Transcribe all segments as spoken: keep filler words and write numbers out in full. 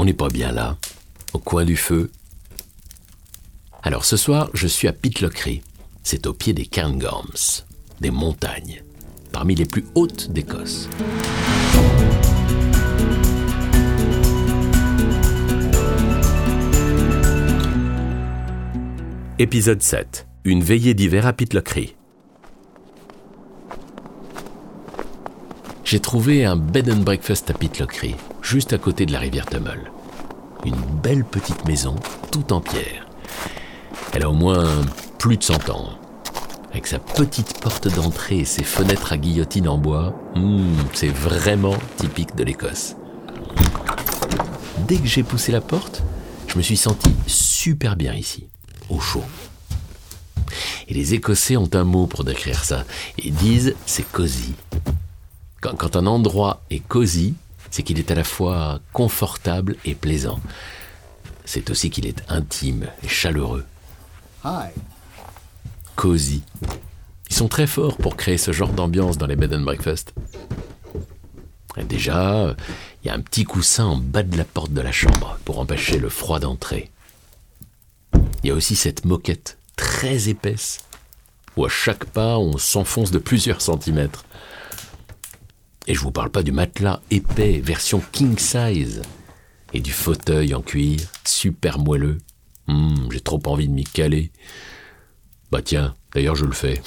On n'est pas bien là, au coin du feu. Alors ce soir, je suis à Pitlochry. C'est au pied des Cairngorms, des montagnes, parmi les plus hautes d'Écosse. Épisode sept. Une veillée d'hiver à Pitlochry. J'ai trouvé un bed and breakfast à Pitlochry, juste à côté de la rivière Tummel. Une belle petite maison, toute en pierre. Elle a au moins plus de cent ans. Avec sa petite porte d'entrée et ses fenêtres à guillotine en bois, mmh, c'est vraiment typique de l'Écosse. Dès que j'ai poussé la porte, je me suis senti super bien ici, au chaud. Et les Écossais ont un mot pour décrire ça. Ils disent « c'est cosy ». Quand, quand un endroit est cosy, c'est qu'il est à la fois confortable et plaisant. C'est aussi qu'il est intime et chaleureux. Hi. Cosy. Ils sont très forts pour créer ce genre d'ambiance dans les bed and breakfast. Et déjà, il y a un petit coussin en bas de la porte de la chambre pour empêcher le froid d'entrer. Il y a aussi cette moquette très épaisse où à chaque pas, on s'enfonce de plusieurs centimètres. Et je vous parle pas du matelas épais, version king size, et du fauteuil en cuir, super moelleux. Hum, j'ai trop envie de m'y caler. Bah tiens, d'ailleurs je le fais.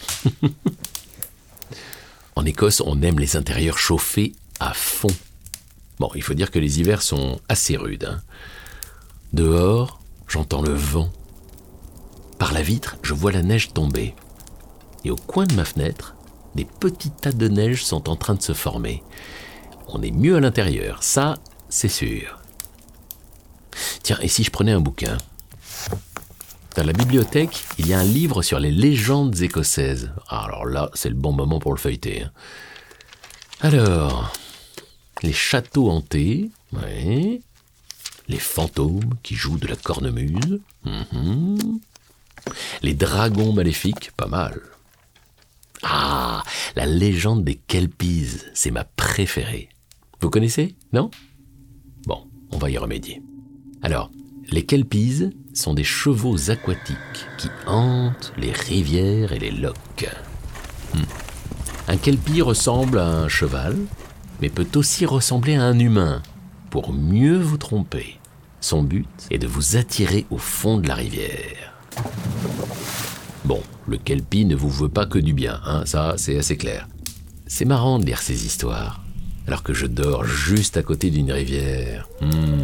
En Écosse, on aime les intérieurs chauffés à fond. Bon, il faut dire que les hivers sont assez rudes. Hein. Dehors, j'entends le vent. Par la vitre, je vois la neige tomber. Et au coin de ma fenêtre, des petits tas de neige sont en train de se former. On est mieux à l'intérieur, ça, c'est sûr. Tiens, et si je prenais un bouquin ? Dans la bibliothèque, il y a un livre sur les légendes écossaises. Alors là, c'est le bon moment pour le feuilleter. Hein. Alors, les châteaux hantés, ouais. Les fantômes qui jouent de la cornemuse, mm-hmm. Les dragons maléfiques, pas mal. Ah, la légende des Kelpies, c'est ma préférée. Vous connaissez, non ? Bon, on va y remédier. Alors, les Kelpies sont des chevaux aquatiques qui hantent les rivières et les lochs. Hmm. Un Kelpie ressemble à un cheval, mais peut aussi ressembler à un humain. Pour mieux vous tromper, son but est de vous attirer au fond de la rivière. Bon, le Kelpie ne vous veut pas que du bien, hein, ça c'est assez clair. C'est marrant de lire ces histoires, alors que je dors juste à côté d'une rivière. Hmm.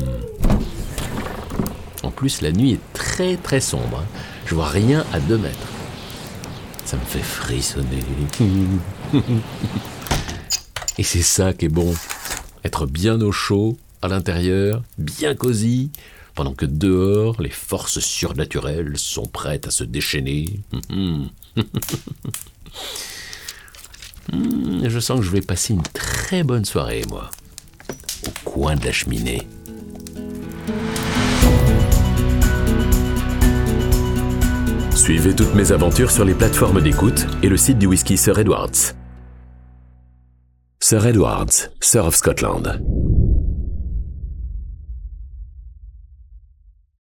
En plus, la nuit est très très sombre, hein. Je vois rien à deux mètres. Ça me fait frissonner. Et c'est ça qui est bon, être bien au chaud, à l'intérieur, bien cosy, pendant que dehors, les forces surnaturelles sont prêtes à se déchaîner. Mmh. mmh, je sens que je vais passer une très bonne soirée, moi, au coin de la cheminée. Suivez toutes mes aventures sur les plateformes d'écoute et le site du whisky Sir Edwards. Sir Edwards, Sir of Scotland.